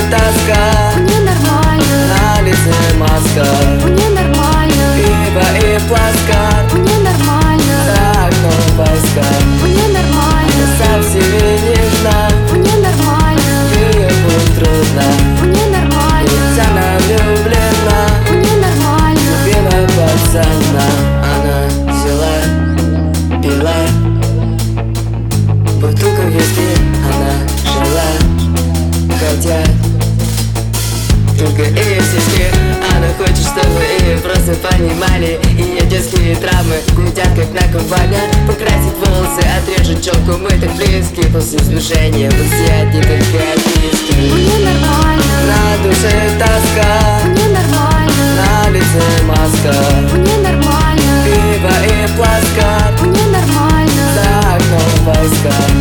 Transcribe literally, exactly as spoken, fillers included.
тоска, мне нормально, на лице маска, мне нормально, пиво и пласка, мне нормально, за окном войска. мне нормально, Со всеми нежна, мне нормально, ее будет трудно, мне нормально, ведь она влюблена, мне нормально, любимая пацана. Она взяла, пила бутылку виски, она жила, хотя только ее сиськи. Она хочет, чтобы ее просто понимали ее детские травмы гудят, как на кумбане. Покрасить волосы, отрежет челку, мы так близки. После служения вы все одни только отписки. мне нормально, На душе тоска, мне нормально, на лице маска, мне нормально, пиво и пласка, мне нормально, за окном войска.